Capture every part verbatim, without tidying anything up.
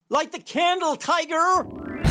Light the candle, Tiger!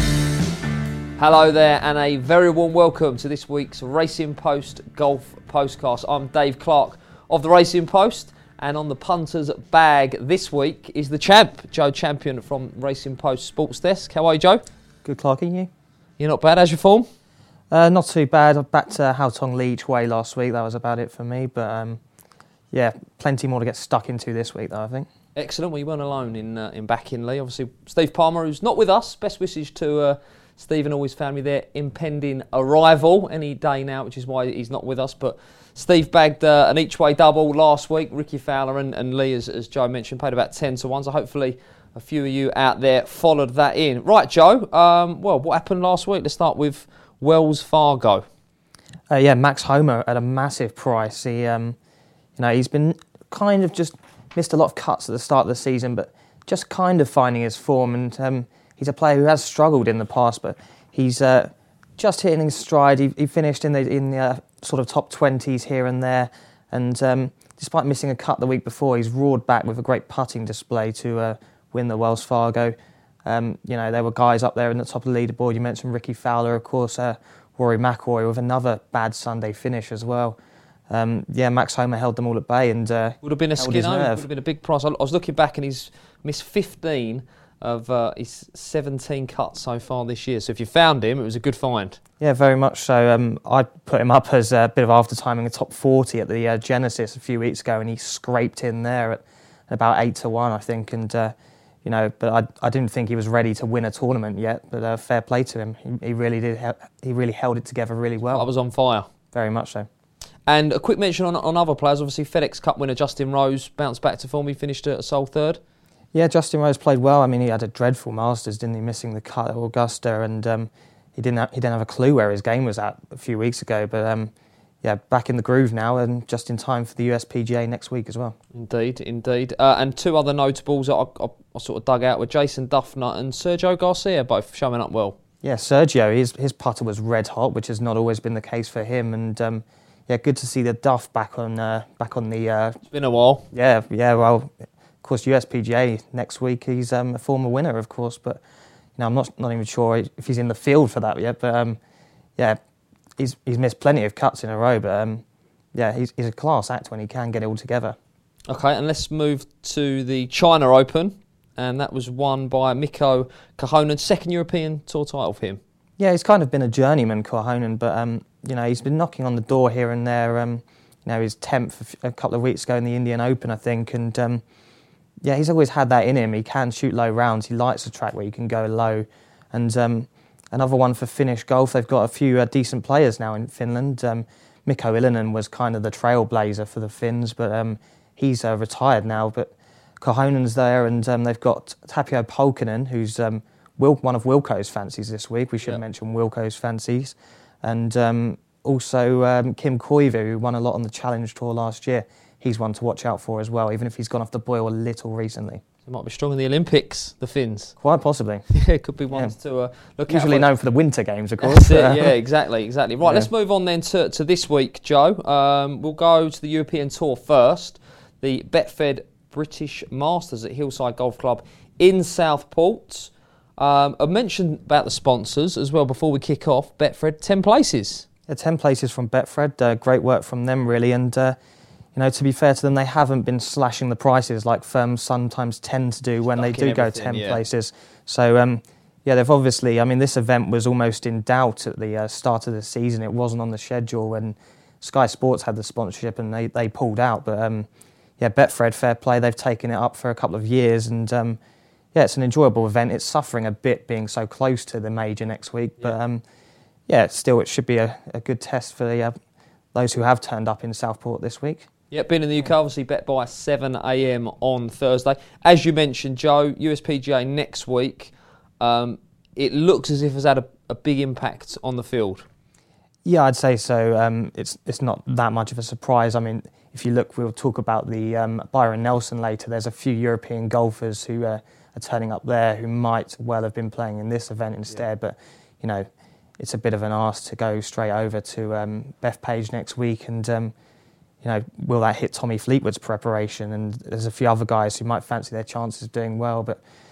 Hello there, and a very warm welcome to this week's Racing Post Golf Postcast. I'm Dave Clark of the Racing Post, and on the punter's bag this week is the champ, Joe Champion from Racing Post Sports Desk. How are you, Joe? Good, Clarky, you? You're not bad. How's your form? Uh, not too bad. I'm back to Haotong Leach Way last week. That was about it for me. But um, yeah, plenty more to get stuck into this week, though, I think. Excellent. Well, you weren't alone in uh, in back in Lee. Obviously, Steve Palmer, who's not with us. Best wishes to uh, Steve and all his family, their impending arrival any day now, which is why he's not with us. But Steve bagged uh, an each way double last week. Ricky Fowler and, and Lee, as, as Joe mentioned, paid about ten to one. So hopefully a few of you out there followed that in. Right, Joe. Um, well, what happened last week? Let's start with Wells Fargo. Uh, yeah, Max Homa at a massive price. He, um, you know, he's been kind of just missed a lot of cuts at the start of the season, but just kind of finding his form. And um, he's a player who has struggled in the past, but he's uh, just hitting his stride. He, he finished in the in the uh, sort of top twenties here and there, and um, despite missing a cut the week before, he's roared back with a great putting display to uh, win the Wells Fargo. Um, you know, there were guys up there in the top of the leaderboard. You mentioned Ricky Fowler, of course, uh, Rory McIlroy with another bad Sunday finish as well. Um, yeah, Max Homa held them all at bay and uh, would have been a skin over. Would have been a big price. I, I was looking back and he's missed fifteen of uh, his seventeen cuts so far this year. So if you found him, it was a good find. Yeah, very much so. Um, I put him up as a bit of after timing, a top forty at the uh, Genesis a few weeks ago, and he scraped in there at about eight to one, I think. And uh, you know, but I I didn't think he was ready to win a tournament yet. But uh, fair play to him. He, he really did. He, he really held it together really well. I was on fire. Very much so. And a quick mention on, on other players. Obviously, FedEx Cup winner Justin Rose bounced back to form. He finished a sole third. Yeah, Justin Rose played well. I mean, he had a dreadful Masters, didn't he? Missing the cut at Augusta, and um, he didn't have, he didn't have a clue where his game was at a few weeks ago. But um, yeah, back in the groove now, and just in time for the U S P G A next week as well. Indeed, indeed. Uh, and two other notables that I, I, I sort of dug out were Jason Duffner and Sergio Garcia, both showing up well. Yeah, Sergio, his his putter was red hot, which has not always been the case for him, and. Um, Yeah, good to see the Duff back on uh, back on the. Uh, it's been a while. Yeah, yeah. Well, of course, U S P G A next week. He's um, a former winner, of course, but you know, I'm not not even sure if he's in the field for that yet. But um, yeah, he's he's missed plenty of cuts in a row. But um, yeah, he's he's a class act when he can get it all together. Okay, and let's move to the China Open, and that was won by Mikko Kohonen, second European Tour title for him. Yeah, he's kind of been a journeyman, Kohonen, but um, you know, he's been knocking on the door here and there. Um, you know, he's tenth a couple of weeks ago in the Indian Open, I think, and um, yeah, he's always had that in him. He can shoot low rounds. He likes a track where you can go low. And um, another one for Finnish golf. They've got a few uh, decent players now in Finland. Um, Mikko Ilinen was kind of the trailblazer for the Finns, but um, he's uh, retired now. But Kohonen's there, and um, they've got Tapio Polkinen, who's um, Wil- one of Wilco's fancies this week. We should yeah. mention Wilco's fancies. And um, also um, Kim Koivu, who won a lot on the Challenge Tour last year. He's one to watch out for as well, even if he's gone off the boil a little recently. They might be strong in the Olympics, the Finns. Quite possibly. Yeah, it could be ones yeah. to uh, look Usually out for. known for the winter games, of course. That's it, yeah, exactly, exactly. Right, yeah. let's move on then to, to this week, Joe. Um, we'll go to the European Tour first. The Betfred British Masters at Hillside Golf Club in Southport. Um, I mentioned about the sponsors as well before we kick off. Betfred, ten places. Yeah, ten places from Betfred. Uh, great work from them, really. And, uh, you know, to be fair to them, they haven't been slashing the prices like firms sometimes tend to do when Stuck they do go ten yeah. places. So, um, yeah, they've obviously, I mean, this event was almost in doubt at the uh, start of the season. It wasn't on the schedule when Sky Sports had the sponsorship and they, they pulled out. But, um, yeah, Betfred, fair play. They've taken it up for a couple of years and... Um, Yeah, it's an enjoyable event. It's suffering a bit being so close to the major next week, but yeah, um, yeah still it should be a, a good test for the, uh, those who have turned up in Southport this week. Yeah, been in the U K, obviously bet by seven a.m. on Thursday. As you mentioned, Joe, U S P G A next week. Um, it looks as if it's had a, a big impact on the field. Yeah, I'd say so. Um, it's it's not that much of a surprise. I mean, if you look, we'll talk about the um, Byron Nelson later. There's a few European golfers who uh, are turning up there who might well have been playing in this event instead. Yeah. But, you know, it's a bit of an ask to go straight over to um, Bethpage next week. And, um, you know, will that hit Tommy Fleetwood's preparation? And there's a few other guys who might fancy their chances of doing well. But,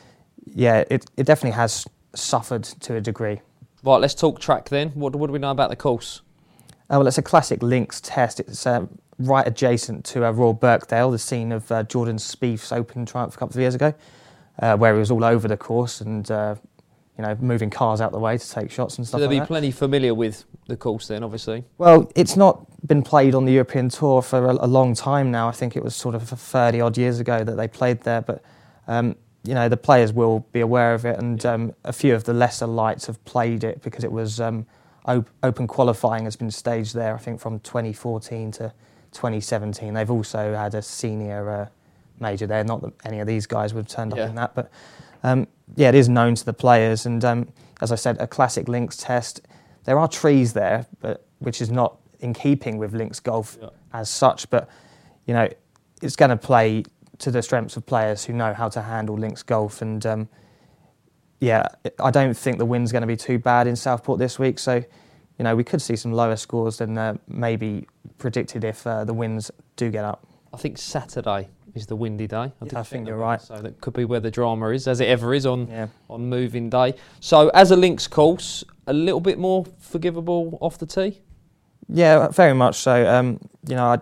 yeah, it, it definitely has suffered to a degree. Right, let's talk track then. What, what do we know about the course? Uh, well, it's a classic links test. It's uh, right adjacent to uh, Royal Birkdale, the scene of uh, Jordan Spieth's Open Triumph a couple of years ago, uh, where he was all over the course and uh, you know moving cars out the way to take shots and So stuff they'll like be that. plenty familiar with the course then, obviously. Well, it's not been played on the European Tour for a, a long time now. I think it was sort of thirty odd years ago that they played there, but um, you know the players will be aware of it, and um, a few of the lesser lights have played it because it was um, op- open qualifying has been staged there. I think from twenty fourteen to twenty seventeen. They've also had a senior uh, major there. Not that any of these guys would have turned Yeah. up in that, but um, yeah, it is known to the players. And um, as I said, a classic links test. There are trees there, but which is not in keeping with links golf Yeah. as such. But you know, it's going to play to the strengths of players who know how to handle links golf. And um, yeah, I don't think the wind's going to be too bad in Southport this week. So you know, we could see some lower scores than uh, maybe predicted if uh, the winds do get up. I think Saturday is the windy day. I, Yeah, did I think you're that. right. So that could be where the drama is, as it ever is on Yeah. on moving day. So as a links course, a little bit more forgivable off the tee. Yeah, very much so. Um, you know, I,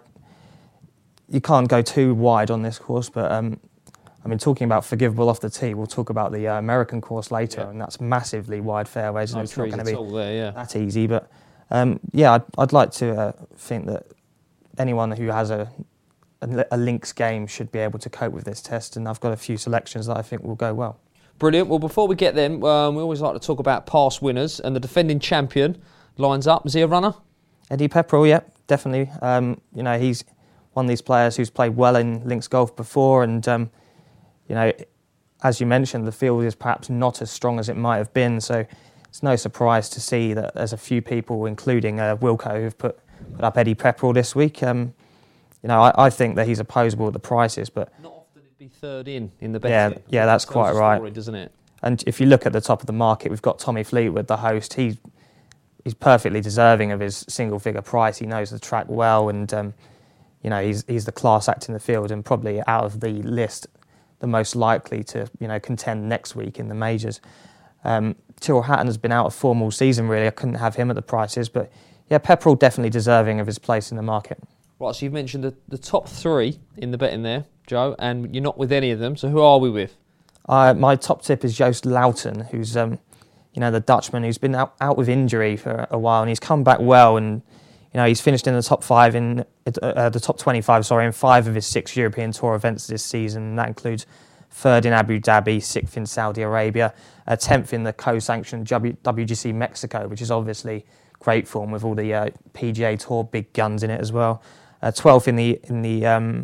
you can't go too wide on this course, but um, I mean, talking about forgivable off the tee, we'll talk about the uh, American course later, Yeah. and that's massively wide fairways, and No it's not trees going at to be all there, yeah. that easy. But um, yeah, I'd, I'd like to uh, think that anyone who has a, a a links game should be able to cope with this test, and I've got a few selections that I think will go well. Brilliant. Well, before we get them, um, we always like to talk about past winners, and the defending champion lines up. Is he a runner? Eddie Pepperell, yeah, definitely. Um, you know, he's one of these players who's played well in links golf before, and um, you know, as you mentioned, the field is perhaps not as strong as it might have been. So it's no surprise to see that there's a few people, including uh, Wilco, who've put, put up Eddie Pepperell this week. Um, you know, I, I think that he's opposable at the prices, but Not often he'd be third in in the Yeah, betting. yeah, that's Tells quite a right. story, doesn't it? and if you look at the top of the market, we've got Tommy Fleetwood, the host. He's he's perfectly deserving of his single-figure price. He knows the track well, and um, you know, he's he's the class act in the field, and probably out of the list, the most likely to you know contend next week in the majors. Um, Tyrrell Hatton has been out of form all season. Really, I couldn't have him at the prices, but yeah, Pepperell definitely deserving of his place in the market. Right, so you've mentioned the, the top three in the betting there, Joe, and you're not with any of them. So who are we with? Uh, my top tip is Joost Luiten, who's um, you know the Dutchman who's been out, out with injury for a while, and he's come back well, and you know he's finished in the top five in uh, the top twenty-five, sorry, in five of his six European Tour events this season. And that includes third in Abu Dhabi, sixth in Saudi Arabia, uh, tenth in the co-sanctioned W G C Mexico, which is obviously great form with all the uh, P G A Tour big guns in it as well. Uh, twelfth in the in the um,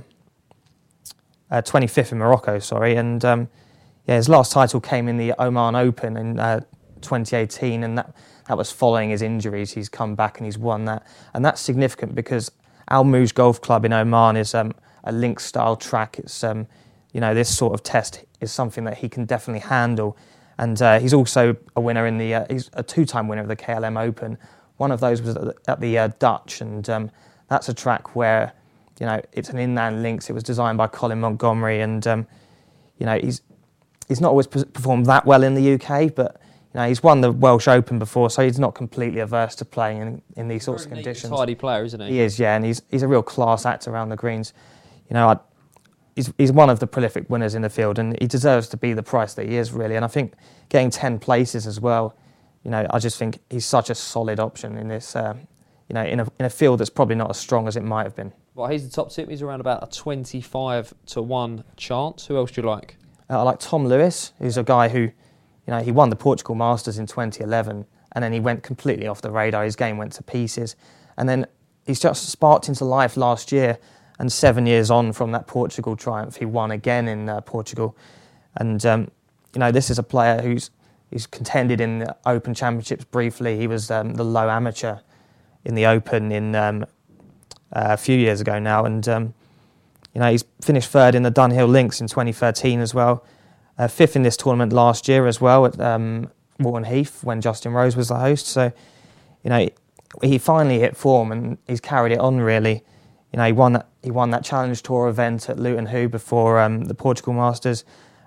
uh, twenty-fifth in Morocco, sorry, and um, yeah, his last title came in the Oman Open in uh, twenty eighteen, and that that was following his injuries. He's come back and he's won that, and that's significant because Al Mouj Golf Club in Oman is um, a links style track. It's um, you know this sort of test is something that he can definitely handle, and uh, he's also a winner in the uh, he's a two-time winner of the K L M Open. One of those was at the, at the uh, Dutch, and um, that's a track where, you know, it's an inland links. It was designed by Colin Montgomery, and um, you know, he's he's not always performed that well in the U K, but you know, he's won the Welsh Open before, so he's not completely averse to playing in, in these sorts of Very neat, conditions. tidy player, isn't he? He is, yeah, and he's he's a real class act around the greens. You know, I, he's he's one of the prolific winners in the field, and he deserves to be the price that he is, really. And I think getting ten places as well, you know, I just think he's such a solid option in this, uh, you know, in a in a field that's probably not as strong as it might have been. Well, he's the top tip. He's around about a twenty-five to one chance. Who else do you like? Uh, I like Tom Lewis, who's a guy who, you know, he won the Portugal Masters in twenty eleven, and then he went completely off the radar. His game went to pieces, and then he's just sparked into life last year. And seven years on from that Portugal triumph, he won again in uh, Portugal. And um, you know, this is a player who's he's contended in the Open Championships briefly. He was um, the low amateur in the Open in um, uh, a few years ago now, and um, you know, he's finished third in the Dunhill Links in twenty thirteen as well. Uh, fifth in this tournament last year as well at um, Walton Heath when Justin Rose was the host. So, you know, he finally hit form and he's carried it on really. You know, he won that he won that Challenge Tour event at Luton Hoo before um, the Portugal Masters,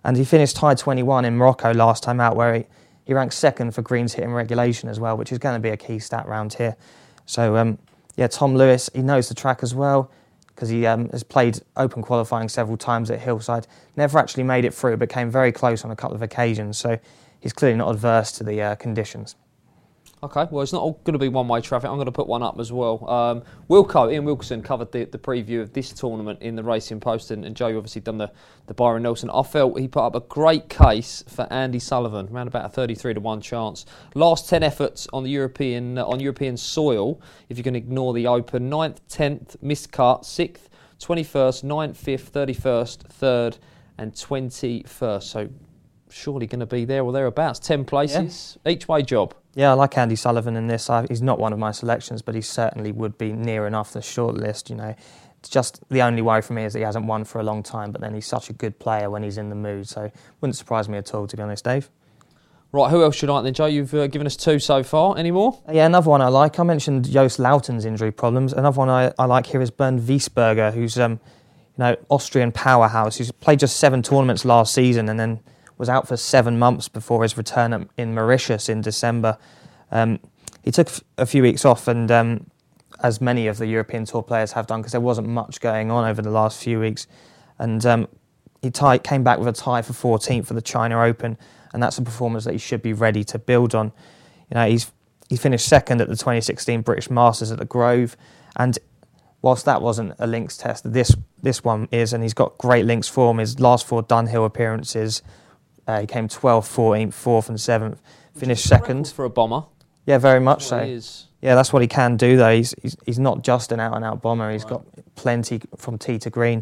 And he finished tied twenty-one in Morocco last time out, where he, he ranked second for greens hit in regulation as well, which is going to be a key stat round here. So, um, yeah, Tom Lewis, he knows the track as well, because he um, has played open qualifying several times at Hillside. Never actually made it through, but came very close on a couple of occasions. So he's clearly not adverse to the uh, conditions. Okay, well, it's not all going to be one-way traffic. I'm going to put one up as well. Um, Wilco, Ian Wilkerson covered the, the preview of this tournament in the Racing Post, and, and Joe, you obviously done the, the Byron Nelson. I felt he put up a great case for Andy Sullivan, around about a thirty-three to one chance. Last ten efforts on the European uh, on European soil, if you can ignore the Open: ninth, tenth, missed cut, sixth, twenty-first, ninth, fifth, thirty-first, third, and twenty-first. So surely going to be there or thereabouts. Ten places, yeah. Each way job. Yeah, I like Andy Sullivan in this. I, he's not one of my selections, but he certainly would be near enough the short list. You know, it's just the only worry for me is that he hasn't won for a long time. But then he's such a good player when he's in the mood, so wouldn't surprise me at all, to be honest, Dave. Right, who else should I like then, Joe? You've uh, given us two so far. Any more? Yeah, another one I like. I mentioned Joost Loughton's injury problems. Another one I, I like here is Bernd Wiesberger, who's um, you know, Austrian powerhouse. He's played just seven tournaments last season and then was out for seven months before his return in Mauritius in December. Um, he took a few weeks off, and um, as many of the European Tour players have done, because there wasn't much going on over the last few weeks. And um, he tie, came back with a tie for fourteenth for the China Open, and that's a performance that he should be ready to build on. You know, he's he finished second at the twenty sixteen British Masters at the Grove, and whilst that wasn't a links test, this this one is, and he's got great links form. His last four Dunhill appearances, uh, he came twelfth, fourteenth, fourth and seventh, finished second. For a bomber. Yeah, very much so. He is. Yeah, that's what he can do though. He's he's, he's not just an out-and-out bomber. He's right. got plenty from tee to green.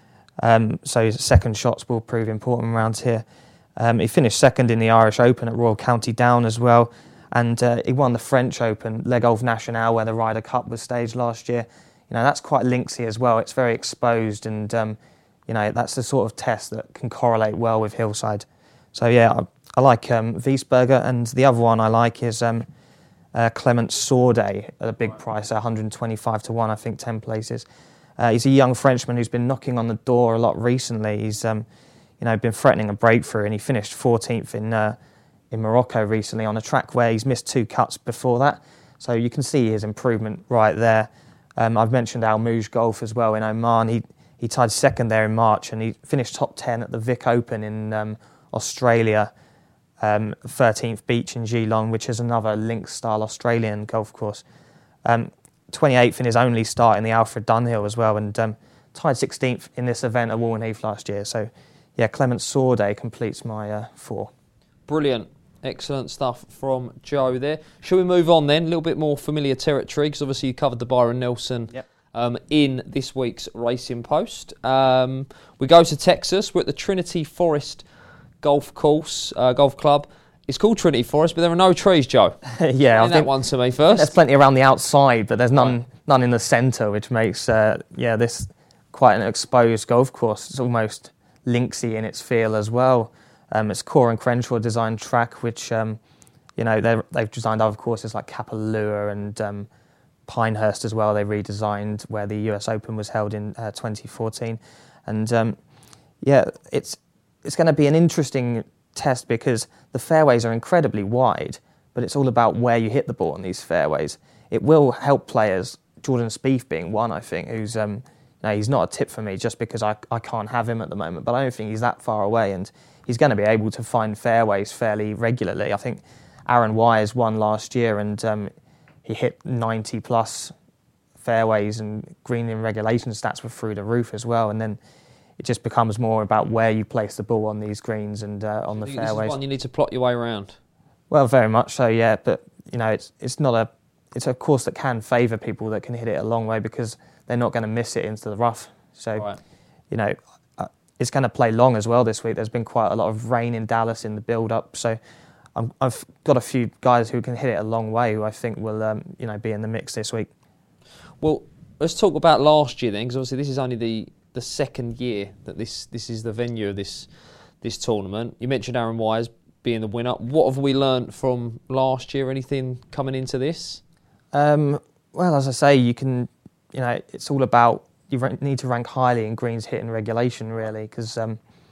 Um, so his second shots will prove important around here. Um, he finished second in the Irish Open at Royal County Down as well. And uh, he won the French Open, Le Golf National, where the Ryder Cup was staged last year. You know, that's quite linksy as well. It's very exposed, and um, you know, that's the sort of test that can correlate well with Hillside. So yeah, I, I like um, Wiesberger, and the other one I like is um, uh, Clement Sordet at a big price, one hundred twenty-five to one, I think, ten places. Uh, he's a young Frenchman who's been knocking on the door a lot recently. He's um, you know, been threatening a breakthrough, and he finished fourteenth in uh, in Morocco recently on a track where he's missed two cuts before that. So you can see his improvement right there. Um, I've mentioned Al Mouj Golf as well in Oman. He he tied second there in March, and he finished top ten at the Vic Open in um, Australia, um, thirteenth Beach in Geelong, which is another links-style Australian golf course. Um, twenty-eighth in his only start in the Alfred Dunhill as well, and um, tied sixteenth in this event at Walton Heath last year. So, yeah, Clement Sordet completes my uh, four. Brilliant. Excellent stuff from Joe there. Shall we move on then? A little bit more familiar territory, because obviously you covered the Byron Nelson yep. um, in this week's Racing Post. Um, we go to Texas. We're at the Trinity Forest Golf Course, uh, Golf Club. It's called Trinity Forest, but there are no trees, Joe. yeah, I think that one to me first. There's plenty around the outside, but there's none right. none in the centre, which makes uh, yeah this quite an exposed golf course. It's almost linksy in its feel as well. Um, it's Core and Crenshaw designed track, which um, you know they've designed other courses like Kapalua and um, Pinehurst as well. They redesigned where the U S Open was held in uh, twenty fourteen, and um, yeah, it's it's going to be an interesting test because the fairways are incredibly wide, but it's all about where you hit the ball on these fairways. It will help players, Jordan Spieth being one, I think, who's um, you know, he's not a tip for me just because I, I can't have him at the moment, but I don't think he's that far away, and he's going to be able to find fairways fairly regularly. I think Aaron Wise won last year, and um, he hit ninety plus fairways, and green in regulation stats were through the roof as well, and then it just becomes more about where you place the ball on these greens and uh, on the fairways. This is one you need to plot your way around. Well, very much so, yeah. But you know, it's it's not a it's a course that can favour people that can hit it a long way because they're not going to miss it into the rough. So, right. you know, uh, it's going to play long as well this week. There's been quite a lot of rain in Dallas in the build-up, so I'm, I've got a few guys who can hit it a long way who I think will um, you know be in the mix this week. Well, let's talk about last year then, because obviously this is only the. the second year that this this is the venue of this this tournament. You mentioned Aaron Wise being the winner. What have we learnt from last year? Anything coming into this? Um, well, as I say, you can, you know, it's all about, you need to rank highly in greens hit in regulation, really, because um,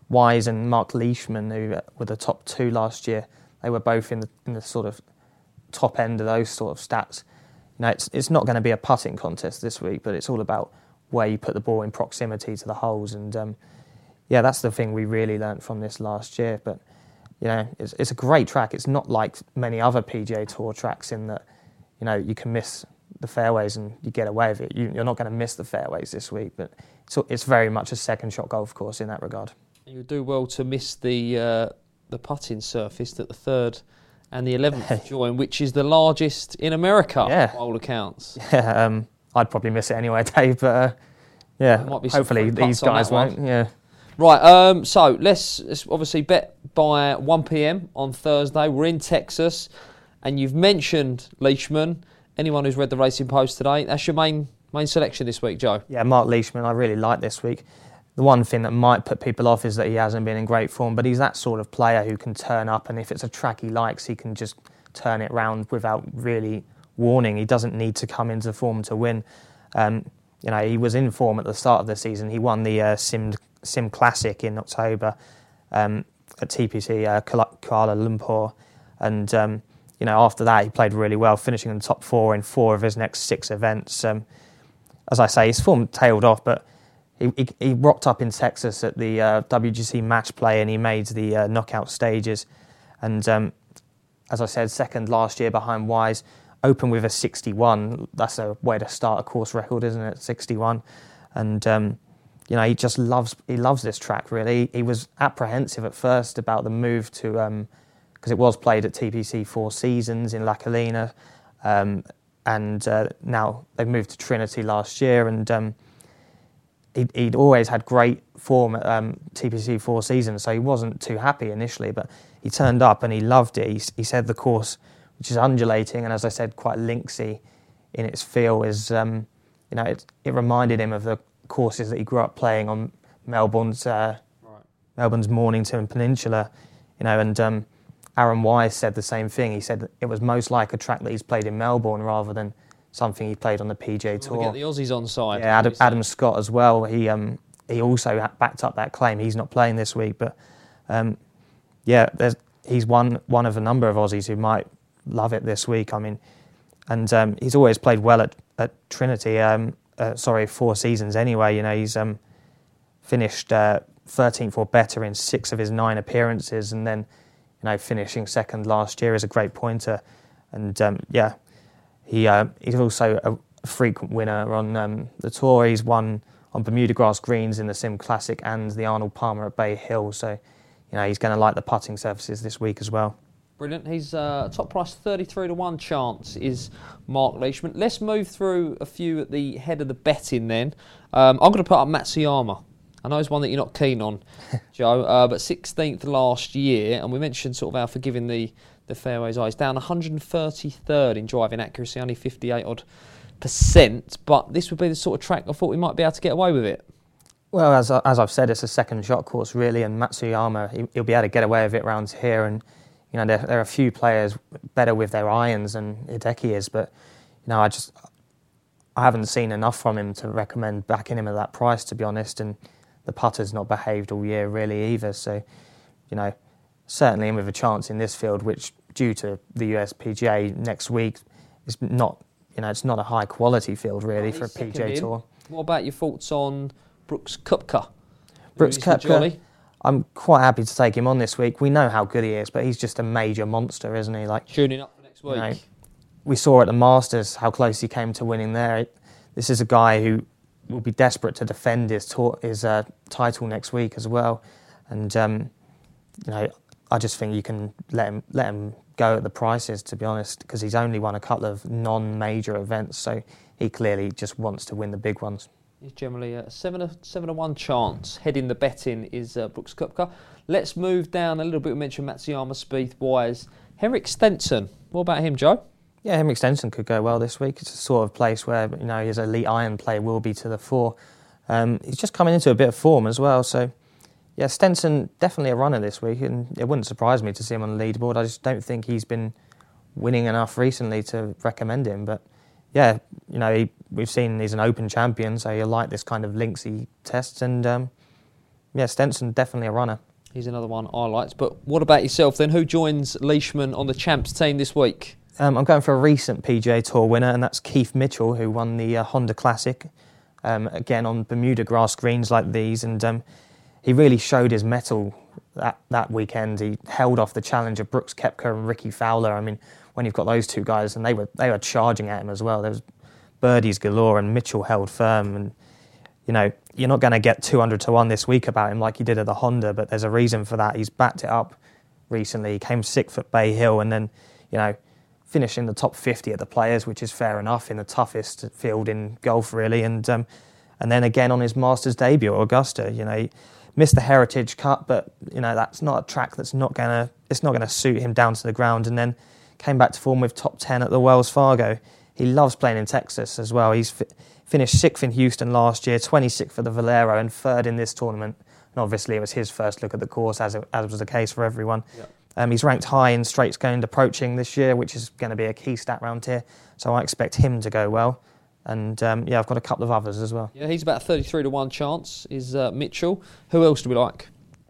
Wise and Mark Leishman, who were the top two last year, they were both in the in the sort of top end of those sort of stats. You know, it's it's not going to be a putting contest this week, but it's all about where you put the ball in proximity to the holes, and um, yeah, that's the thing we really learnt from this last year. But you know, it's it's a great track. It's not like many other P G A Tour tracks in that, you know, you can miss the fairways and you get away with it. You, you're not going to miss the fairways this week, but it's, it's very much a second shot golf course in that regard. You do well to miss the uh, the putting surface that the third and the eleventh join, which is the largest in America, yeah. by all accounts. Yeah, um, I'd probably miss it anyway, Dave, but uh, yeah, might be hopefully these guys won't. One. Yeah. Right, um, so let's, let's obviously bet by one p.m. on Thursday. We're in Texas, and you've mentioned Leishman. Anyone who's read the Racing Post today, that's your main main selection this week, Joe? Yeah, Mark Leishman, I really like this week. The one thing that might put people off is that he hasn't been in great form, but he's that sort of player who can turn up, and if it's a track he likes, he can just turn it round without really warning. He doesn't need to come into form to win. Um, you know, he was in form at the start of the season. He won the uh, Sim Sim Classic in October um, at T P C uh, Kuala Lumpur, and um, you know, after that he played really well, finishing in the top four in four of his next six events. Um, as I say, his form tailed off, but he, he, he rocked up in Texas at the uh, W G C Match Play, and he made the uh, knockout stages. And um, as I said, second last year behind Wise. Open with a sixty-one. That's a way to start a course record, isn't it? sixty-one, and um, you know, he just loves he loves this track. Really, he, he was apprehensive at first about the move to because um, it was played at T P C Four Seasons in La Colina, um, and uh, now they've moved to Trinity last year. And um, he'd, he'd always had great form at um, T P C Four Seasons, so he wasn't too happy initially. But he turned up and he loved it. He, he said the course, which is undulating and, as I said, quite linksy in its feel, is um, you know, it, it reminded him of the courses that he grew up playing on Melbourne's uh, right. Melbourne's Mornington Peninsula, you know. And um, Aaron Wise said the same thing. He said that it was most like a track that he's played in Melbourne rather than something he played on the P G A Tour. We'll get the Aussies on side. Yeah, Adam, Adam Scott as well. He um, he also backed up that claim. He's not playing this week, but um, yeah, there's, he's one one of a number of Aussies who might love it this week. I mean, and um, he's always played well at, at Trinity. Um, uh, sorry, Four Seasons anyway. You know, he's um, finished uh, thirteenth or better in six of his nine appearances, and then, you know, finishing second last year is a great pointer. And um, yeah, he uh, he's also a frequent winner on um, the tour. He's won on Bermuda grass greens in the Sim Classic and the Arnold Palmer at Bay Hill. So, you know, he's going to like the putting surfaces this week as well. Brilliant. He's uh, top price thirty-three to one chance is Mark Leishman. Let's move through a few at the head of the betting then. Um, I'm going to put up Matsuyama. I know it's one that you're not keen on, Joe, uh, but sixteenth last year, and we mentioned sort of how forgiving the, the fairways are. He's down one hundred thirty-third in driving accuracy, only fifty-eight odd percent, but this would be the sort of track I thought we might be able to get away with it. Well, as, as I've said, it's a second shot course really, and Matsuyama, he, he'll be able to get away with it around here. And you know, there, there are a few players better with their irons than Hideki is, but you know, I just I haven't seen enough from him to recommend backing him at that price, to be honest. And the putter's not behaved all year really either. So, you know, certainly in with a chance in this field, which due to the U S P G A next week is not, you know, it's not a high quality field really for a P G A Tour. What about your thoughts on Brooks Koepka? Brooks Koepka, I'm quite happy to take him on this week. We know how good he is, but he's just a major monster, isn't he? Like, tuning up for next week. You know, we saw at the Masters how close he came to winning there. This is a guy who will be desperate to defend his tour, his uh, title next week as well. And um, you know, I just think you can let him let him go at the prices, to be honest, because he's only won a couple of non-major events, so he clearly just wants to win the big ones. He's generally a seven to seven to one chance. Heading the betting is uh, Brooks Koepka. Let's move down a little bit. We mentioned Matsuyama, Spieth, Wise, Henrik Stenson. What about him, Joe? Yeah, Henrik Stenson could go well this week. It's a sort of place where, you know, his elite iron play will be to the fore. Um, he's just coming into a bit of form as well. So, yeah, Stenson definitely a runner this week, and it wouldn't surprise me to see him on the leaderboard. I just don't think he's been winning enough recently to recommend him. But yeah, you know, he, we've seen he's an Open champion, so he'll like this kind of linksy tests. And um, yeah, Stenson definitely a runner. He's another one I liked. But what about yourself then? Who joins Leishman on the champs team this week? Um, I'm going for a recent P G A Tour winner, and that's Keith Mitchell, who won the uh, Honda Classic, um, again on Bermuda grass greens like these, and um, he really showed his mettle that, that weekend. He held off the challenge of Brooks Koepka and Ricky Fowler. I mean, when you've got those two guys, and they were they were charging at him as well. There was birdies galore, and Mitchell held firm. And you know, you're not going to get two hundred to one this week about him like you did at the Honda, but there's a reason for that. He's backed it up recently. He came sixth at Bay Hill, and then you know, finished in the top fifty at the Players, which is fair enough in the toughest field in golf, really. And um, and then again on his Masters debut at Augusta, you know, he missed the Heritage Cup, but you know that's not a track that's not gonna it's not gonna suit him down to the ground. And then came back to form with top ten at the Wells Fargo. He loves playing in Texas as well. He's fi- finished sixth in Houston last year, twenty-sixth for the Valero, and third in this tournament. And obviously it was his first look at the course, as it, as was the case for everyone. Yeah. Um, he's ranked high in straights going approaching this year, which is going to be a key stat round here. So I expect him to go well. And um, yeah, I've got a couple of others as well. Yeah, he's about thirty-three to one chance, is uh, Mitchell. Who else do we like?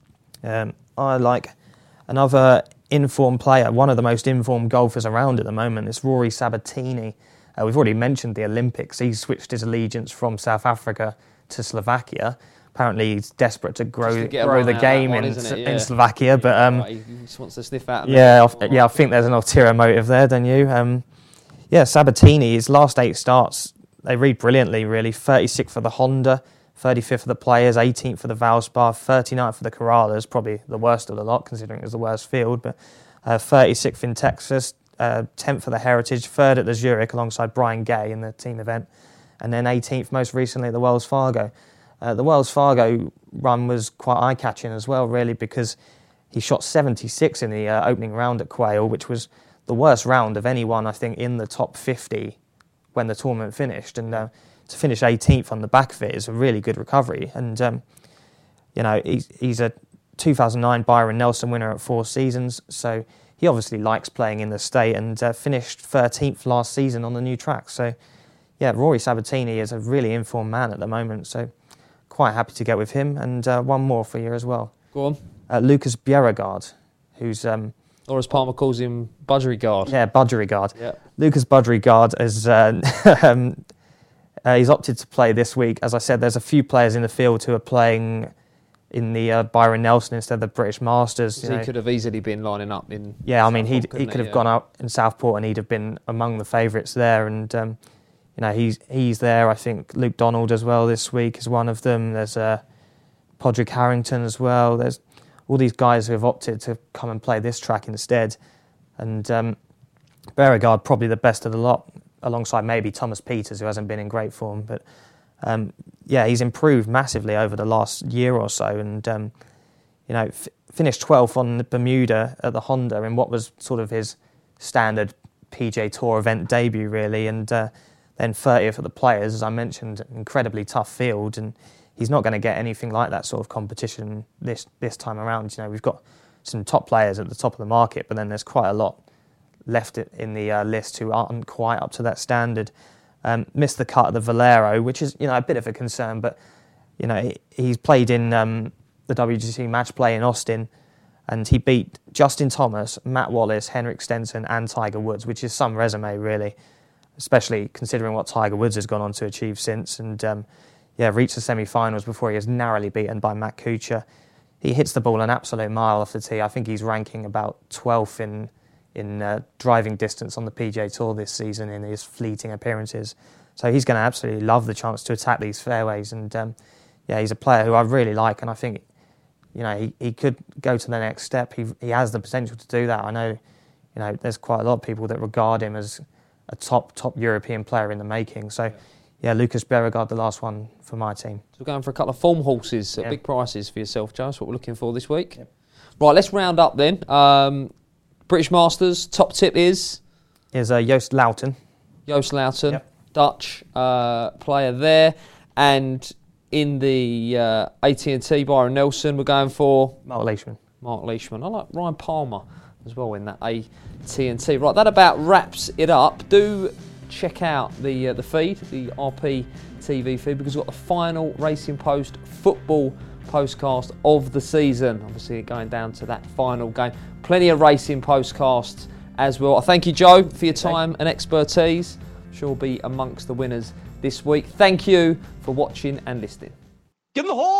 Um, I like another informed player, one of the most informed golfers around at the moment. It's Rory Sabatini. Uh, we've already mentioned the Olympics. He's switched his allegiance from South Africa to Slovakia. Apparently he's desperate to grow to grow the game one, in, yeah. in Slovakia. But um, right, he just wants to sniff out. Yeah, I, yeah, I think there's an ulterior motive there, don't you? Um, yeah, Sabatini, his last eight starts, they read brilliantly, really. thirty-sixth for the Honda, thirty-fifth for the Players, eighteenth for the Valspar, thirty-ninth for the Corrales, probably the worst of the lot, considering it was the worst field, but uh, thirty-sixth in Texas, uh, tenth for the Heritage, third at the Zurich alongside Brian Gay in the team event, and then eighteenth most recently at the Wells Fargo. Uh, the Wells Fargo run was quite eye-catching as well, really, because he shot seventy-six in the uh, opening round at Quail, which was the worst round of anyone, I think, in the top fifty when the tournament finished. And uh, to finish eighteenth on the back of it is a really good recovery. And, um, you know, he's, he's a two thousand nine Byron Nelson winner at Four Seasons, so he obviously likes playing in the state, and uh, finished thirteenth last season on the new track. So, yeah, Rory Sabatini is a really informed man at the moment, so quite happy to get with him. And uh, one more for you as well. Go on. Uh, Lucas Bjerregaard, who's... Um, or as Palmer calls him, Budgerigard. Yeah, Budgerigard. Yeah. Lucas Budgerigard is... Uh, um, uh, he's opted to play this week. As I said, there's a few players in the field who are playing in the uh, Byron Nelson instead of the British Masters. So he know. could have easily been lining up in... Yeah, I mean, he he could he? have yeah. gone out in Southport and he'd have been among the favourites there. And... Um, You know, he's he's there. I think Luke Donald as well this week is one of them. There's uh, Podrick Harrington as well. There's all these guys who have opted to come and play this track instead. And um, Beauregard probably the best of the lot, alongside maybe Thomas Peters, who hasn't been in great form. But um, yeah, he's improved massively over the last year or so. And um, you know, f- finished twelfth on Bermuda at the Honda in what was sort of his standard P G A Tour event debut, really. And uh, then thirtieth at the Players, as I mentioned, incredibly tough field, and he's not going to get anything like that sort of competition this this time around. You know, we've got some top players at the top of the market, but then there's quite a lot left in the uh, list who aren't quite up to that standard. Um, missed the cut at the Valero, which is, you know, a bit of a concern, but you know, he, he's played in um, the W G C Match Play in Austin, and he beat Justin Thomas, Matt Wallace, Henrik Stenson, and Tiger Woods, which is some resume, really, especially considering what Tiger Woods has gone on to achieve since. And um, yeah, reached the semi-finals before he was narrowly beaten by Matt Kuchar. He hits the ball an absolute mile off the tee. I think he's ranking about twelfth in in uh, driving distance on the P G A Tour this season in his fleeting appearances. So he's going to absolutely love the chance to attack these fairways. And um, yeah, he's a player who I really like, and I think, you know, he, he could go to the next step. He he has the potential to do that. I know, you know, there's quite a lot of people that regard him as a top, top European player in the making. So, yeah, Lucas Beauregard, the last one for my team. So we're going for a couple of form horses at yeah. big prices for yourself, Joe. That's what we're looking for this week. Yep. Right, let's round up then. Um, British Masters, top tip is? Is uh, Joost Luiten. Joost Luiten, yep. Dutch uh, player there. And in the uh, A T and T, Byron Nelson, we're going for? Mark Leishman. Mark Leishman. I like Ryan Palmer as well in that A T and T. Right, that about wraps it up. Do check out the uh, the feed, the R P T V feed, because we've got the final Racing Post football postcast of the season. Obviously going down to that final game. Plenty of racing postcasts as well. I thank you, Joe, for your time and expertise. I'm sure we'll be amongst the winners this week. Thank you for watching and listening. Give him the horn!